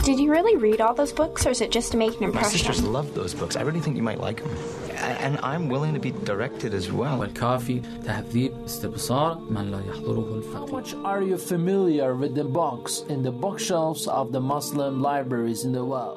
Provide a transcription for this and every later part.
Did you really read all those books, or is it just to make an impression? My sisters love those books. I really think you might like them. And I'm willing to be directed as well. والكافي تهذيب استبصار من لا يحضره الفقيه. How much are you familiar with the books in the bookshelves of the Muslim libraries in the world?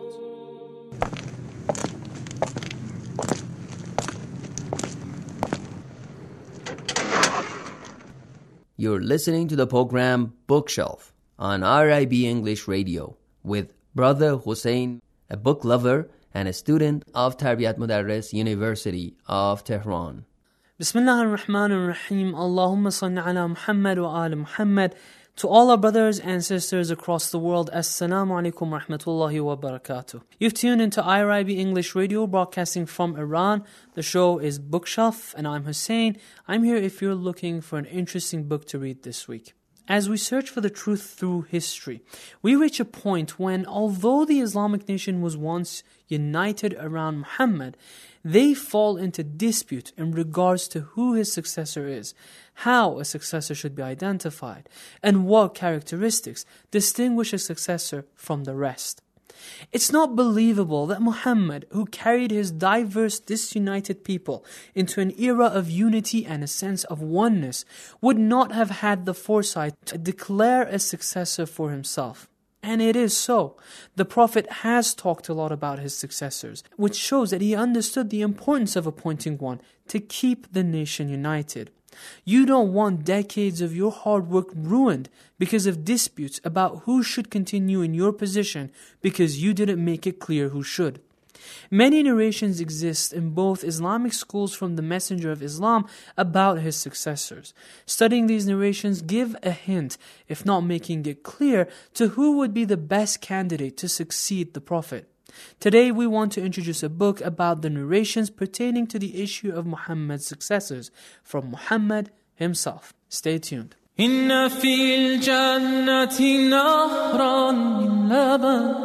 You're listening to the program Bookshelf on RIB English Radio with Brother Hussein, a book lover and a student of Tarbiyat Mudarris University of Tehran. Bismillah ar-Rahman ar-Rahim. Allahumma salli ala Muhammad wa ala Muhammad. To all our brothers and sisters across the world, Assalamu alaikum wa rahmatullahi wa barakatuh. You've tuned into IRIB English Radio, broadcasting from Iran. The show is Bookshelf, and I'm Hussein. I'm here if you're looking for an interesting book to read this week. As we search for the truth through history, we reach a point when, although the Islamic nation was once united around Muhammad, they fall into dispute in regards to who his successor is, how a successor should be identified, and what characteristics distinguish a successor from the rest. It's not believable that Muhammad, who carried his diverse, disunited people into an era of unity and a sense of oneness, would not have had the foresight to declare a successor for himself. And it is so. The Prophet has talked a lot about his successors, which shows that he understood the importance of appointing one to keep the nation united. You don't want decades of your hard work ruined because of disputes about who should continue in your position because you didn't make it clear who should. Many narrations exist in both Islamic schools from the Messenger of Islam about his successors. Studying these narrations give a hint, if not making it clear, to who would be the best candidate to succeed the Prophet. Today we want to introduce a book about the narrations pertaining to the issue of Muhammad's successors from Muhammad himself. Stay tuned. إن في الجنة نهرا من لبن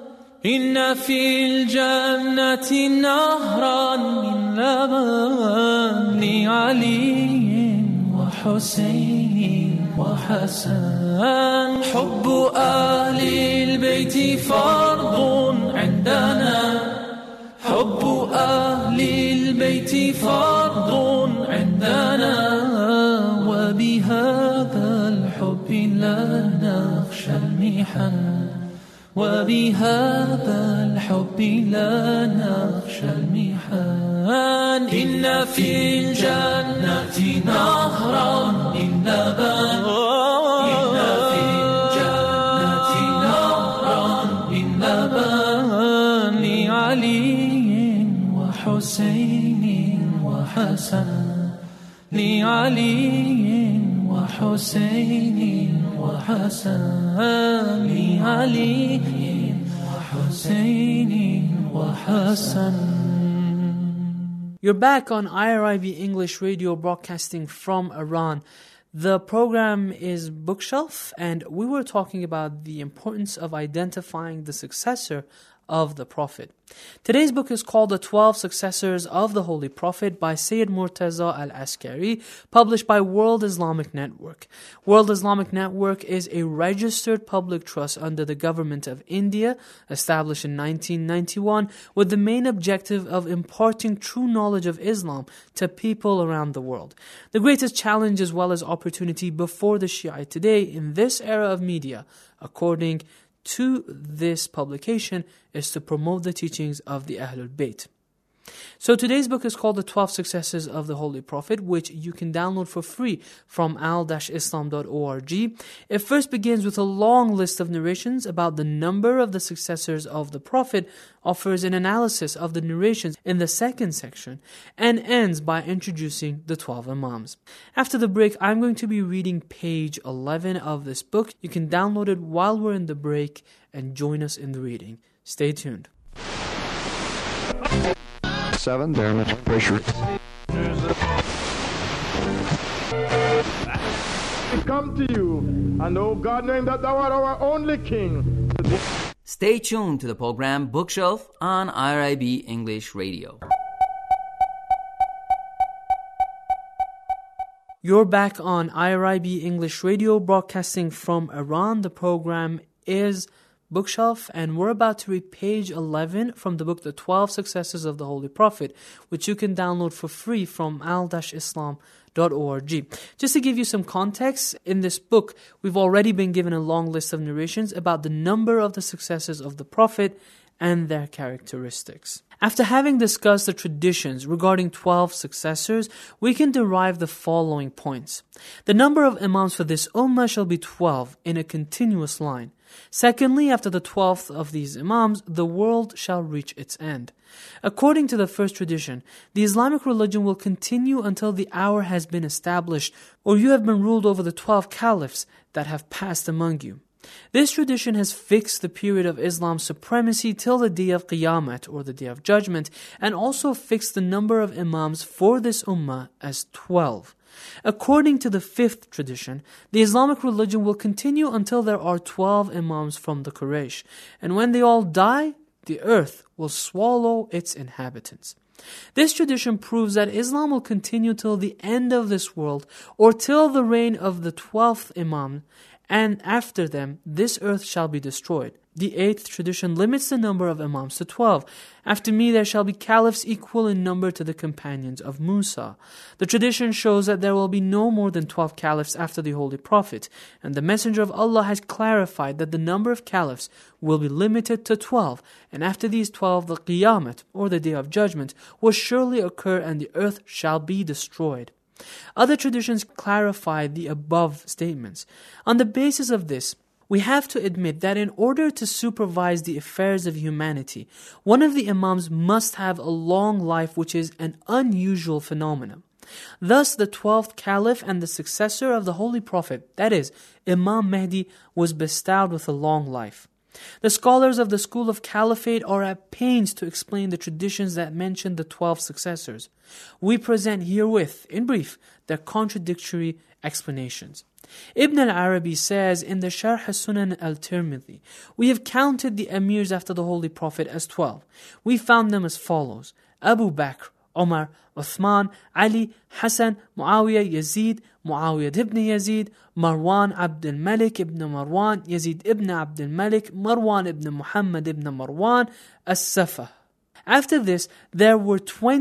إن في الجنة نهرا من لبن لعلي وحسين وحسن حب أهل البيت فرض عندنا حب أهل البيت فرض عندنا وبهذا الحب لا نخشى المحن وبهذا الحب لا نخشى المحن إن في الجنة نهرا من لبن إن في الجنة نهرا من لبن لعلي وحسين وحسن لعلي وحسين وحسن لعلي وحسين وحسن. You're back on IRIB English Radio, broadcasting from Iran. The program is Bookshelf, and we were talking about the importance of identifying the successor of the Prophet. Today's book is called The 12 Successors of the Holy Prophet by Sayyid Murtaza Al-Askari, published by World Islamic Network. World Islamic Network is a registered public trust under the government of India, established in 1991, with the main objective of imparting true knowledge of Islam to people around the world. The greatest challenge as well as opportunity before the Shiite today in this era of media, according to this publication, is to promote the teachings of the Ahlul Bayt. So today's book is called The 12 Successors of the Holy Prophet, which you can download for free from al-islam.org. It first begins with a long list of narrations about the number of the successors of the Prophet, offers an analysis of the narrations in the second section, and ends by introducing the 12 Imams. After the break, I'm going to be reading page 11 of this book. You can download it while we're in the break and join us in the reading. Stay tuned. 7, very much pressure. Come to you, and oh God, knowing that thou art our only King. Stay tuned to the program Bookshelf on IRIB English Radio. You're back on IRIB English Radio, broadcasting from Iran. The program is Bookshelf, and we're about to read page 11 from the book The 12 Successors of the Holy Prophet, which you can download for free from al-islam.org. Just to give you some context, in this book, we've already been given a long list of narrations about the number of the successors of the Prophet and their characteristics. After having discussed the traditions regarding 12 successors, we can derive the following points. The number of imams for this ummah shall be 12 in a continuous line. Secondly, after the 12th of these imams, the world shall reach its end. According to the first tradition, the Islamic religion will continue until the hour has been established, or you have been ruled over the 12 caliphs that have passed among you. This tradition has fixed the period of Islam's supremacy till the day of Qiyamah, or the day of judgment, and also fixed the number of imams for this ummah as 12. According to the fifth tradition, the Islamic religion will continue until there are 12 imams from the Quraysh, and when they all die, the earth will swallow its inhabitants. This tradition proves that Islam will continue till the end of this world, or till the reign of the 12th imam, and after them, this earth shall be destroyed. The eighth tradition limits the number of imams to 12. After me there shall be caliphs equal in number to the companions of Musa. The tradition shows that there will be no more than 12 caliphs after the Holy Prophet, and the Messenger of Allah has clarified that the number of caliphs will be limited to 12, and after these 12 the Qiyamah, or the Day of Judgment, will surely occur and the earth shall be destroyed. Other traditions clarify the above statements. On the basis of this, we have to admit that in order to supervise the affairs of humanity, one of the imams must have a long life, which is an unusual phenomenon. Thus, the 12th caliph and the successor of the Holy Prophet, that is, Imam Mahdi, was bestowed with a long life. The scholars of the school of caliphate are at pains to explain the traditions that mention the 12 successors. We present herewith, in brief, their contradictory explanations. Ibn al-Arabi says in the Sharh Sunan al-Tirmidhi, we have counted the emirs after the Holy Prophet as 12. We found them as follows: Abu Bakr, Umar, Uthman, Ali, Hassan, Muawiyah, Yazid, Muawiyah ibn Yazid, Marwan Abd al-Malik ibn Marwan, Yazid ibn Abd al-Malik, Marwan ibn Muhammad ibn Marwan, As-Safah. After this, there were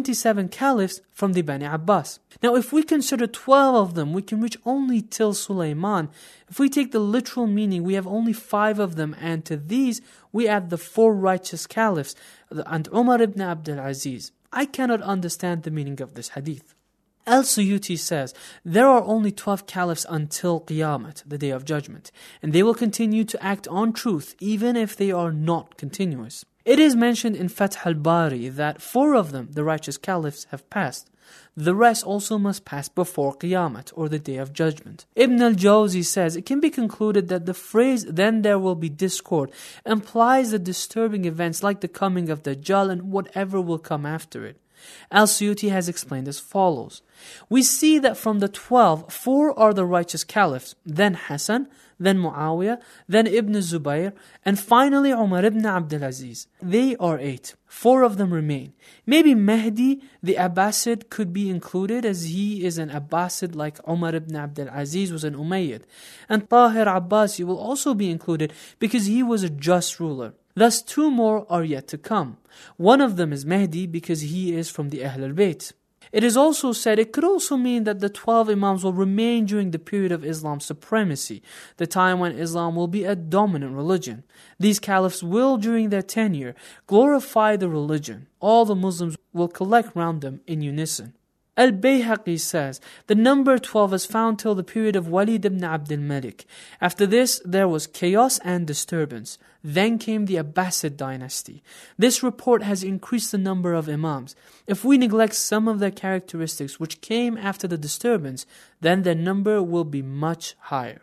27 caliphs from the Bani Abbas. Now, if we consider 12 of them, we can reach only till Sulaiman. If we take the literal meaning, we have only 5 of them, and to these, we add the 4 righteous caliphs, and Umar ibn Abdul Aziz. I cannot understand the meaning of this hadith. Al-Suyuti says, there are only 12 caliphs until Qiyamah, the Day of Judgment, and they will continue to act on truth, even if they are not continuous. It is mentioned in Fath al-Bari that 4 of them, the righteous caliphs, have passed. The rest also must pass before Qiyamah, or the Day of Judgment. Ibn al-Jawzi says, it can be concluded that the phrase, then there will be discord, implies the disturbing events like the coming of Dajjal and whatever will come after it. Al-Suyuti has explained as follows. We see that from the 12, 4 are the righteous caliphs, then Hassan, then Muawiyah, then Ibn Zubayr, and finally Umar ibn Abdul Aziz. They are 8. 4 of them remain. Maybe Mahdi, the Abbasid, could be included as he is an Abbasid like Umar ibn Abdul Aziz was an Umayyad. And Tahir Abbasi will also be included because he was a just ruler. Thus 2 more are yet to come. One of them is Mahdi because he is from the Ahl al-Bayt. It is also said it could also mean that the 12 imams will remain during the period of Islam's supremacy, the time when Islam will be a dominant religion. These caliphs will, during their tenure, glorify the religion. All the Muslims will collect round them in unison. Al-Bayhaqi says, the number 12 is found till the period of Walid ibn Abdul Malik. After this, there was chaos and disturbance. Then came the Abbasid dynasty. This report has increased the number of imams. If we neglect some of their characteristics which came after the disturbance, then their number will be much higher.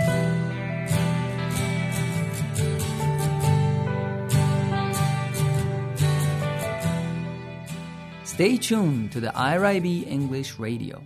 Stay tuned to the IRIB English Radio.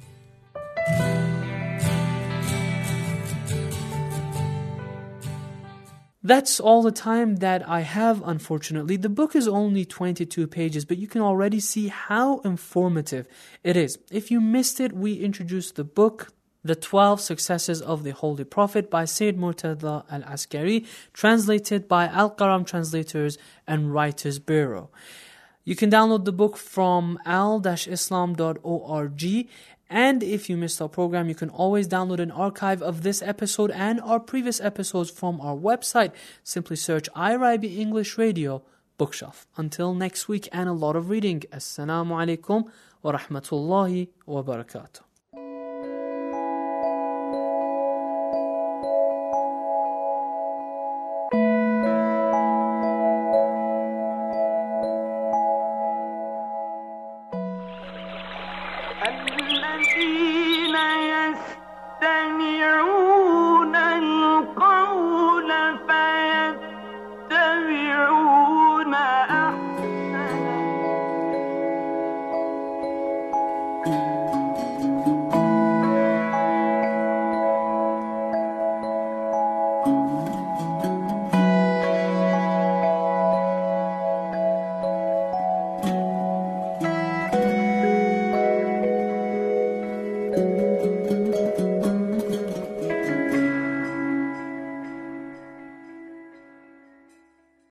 That's all the time that I have, unfortunately. The book is only 22 pages, but you can already see how informative it is. If you missed it, we introduced the book The 12 Successes of the Holy Prophet by Sayyid Murtada Al-Askari, translated by Al-Qaram Translators and Writers Bureau. You can download the book from al-islam.org, and if you missed our program, you can always download an archive of this episode and our previous episodes from our website. Simply search IRIB English Radio Bookshelf. Until next week and a lot of reading. Assalamu alaikum wa rahmatullahi wa barakatuh.